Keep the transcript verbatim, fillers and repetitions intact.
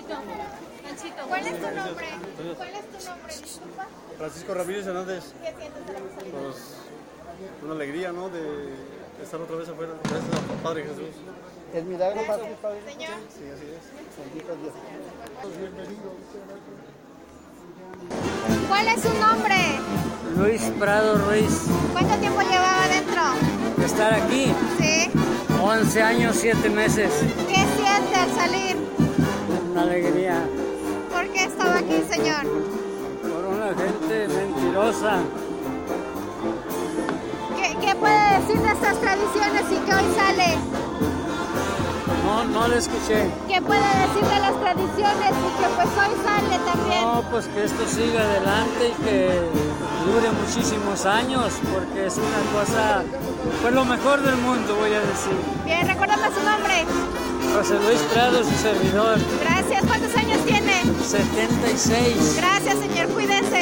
Panchito. Panchito. ¿Cuál es tu nombre? ¿Cuál es tu nombre? Disculpa. Francisco Ramírez Hernández. ¿Qué sientes de la salida? Pues una alegría, ¿no? De estar otra vez afuera. Gracias al Padre Jesús. El milagro más que Padre. Señor. Sí, así es. Bendito Dios. Bienvenido. ¿Cuál es su nombre? Luis Prado Ruiz. ¿Cuánto tiempo llevaba adentro? De estar aquí, Sí. once años, siete meses. ¿Qué siente al salir? Una alegría ¿Por qué estaba aquí, señor? por una gente mentirosa. ¿Qué, qué puede decir de estas tradiciones y que hoy sale? No, no le escuché. ¿Qué puede decir de las tradiciones y que pues hoy sale también? No, pues que esto siga adelante y que dure muchísimos años, porque es una cosa, pues lo mejor del mundo, voy a decir. Bien, recuérdame su nombre. José Luis Prado, su servidor. Gracias. ¿Cuántos años tiene? setenta y seis. Gracias, señor. Cuídense.